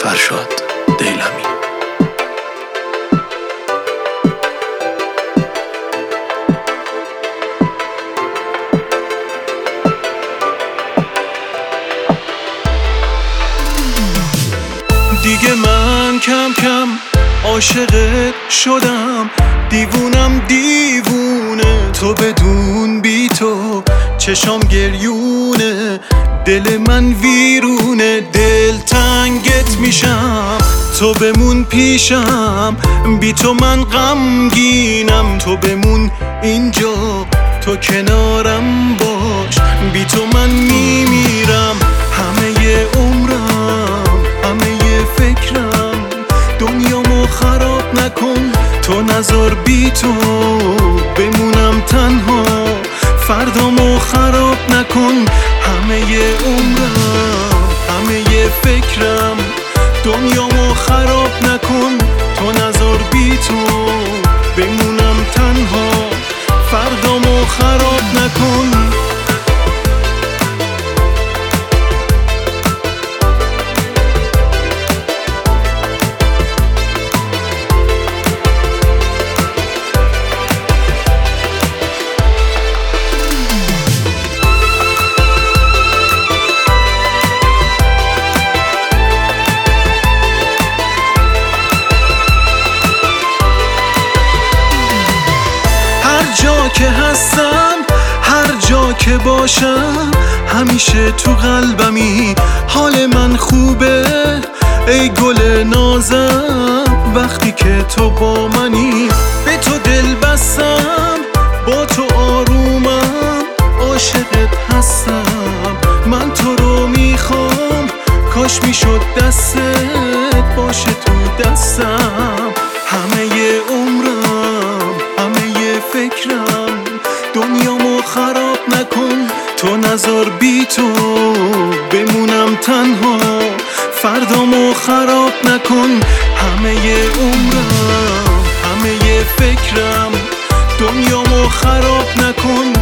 فرشاد دیلمی. دیگه من کم کم عاشقت شدم، دیوونم دیوونه تو بدون بی تو، چشام گریونه دل من ویرونه، دل تنگت میشم تو بمون پیشم، بی تو من غمگینم تو بمون اینجا، تو کنارم باش بی تو من میمیرم، همه عمرم همه فکرم، دنیامو خراب نکن تو نذار بی تو بمونم تنها، فردامو خراب نکن، همه عمرم همه فکرم، دنیامو خراب نکن تو نذار بی تو بمونم تنها، فردامو خراب نکن. جا که هستم هر جا که باشم همیشه تو قلبمی، حال من خوبه ای گل نازم وقتی که تو با منی، به تو دل بستم با تو آرومم، عاشقت هستم من تو رو میخوام، کاش میشد دستت باشه تو دستم، همه عمرم همه فکرم، دنیامو خراب نکن تو نذار بی تو بمونم تنها، فردامو خراب نکن، همه عمرم همه فکرم، دنیامو خراب نکن.